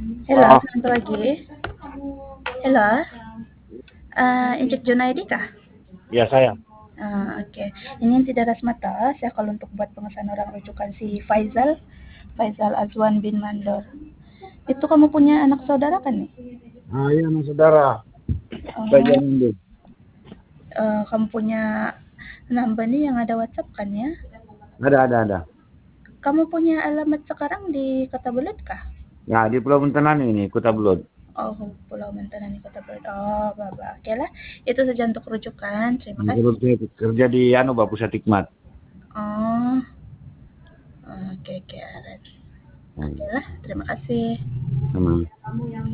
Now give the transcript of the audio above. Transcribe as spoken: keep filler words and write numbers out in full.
Halo, Oh, selamat pagi. Halo, eee, Encik Junaidi kah? ya saya. Ah, oke. Ini tidak Rasmata, saya call untuk buat pengesahan orang rujukan si Faizal, Faizal Azwan bin Mandor. Itu kamu punya anak saudara kan nih? Ah, iya, Mas saudara. Saya Oh, Nando. eee, kamu punya number nih yang ada WhatsApp kan ya? Ada, ada, ada. Kamu punya alamat sekarang di Kota Belud kah? Ya, di Pulau Mentenan ini, Kota Belud. Oh, Pulau Mentanan di Kota Belud. Oh, Bapak. Oke lah, itu saja untuk rujukan. Terima Nah, kasih. kalau saya kerja di anu, Pak, Pusat Hikmat. Oh, oke, oke, Aren. Oke Hmm, lah, terima kasih. sama.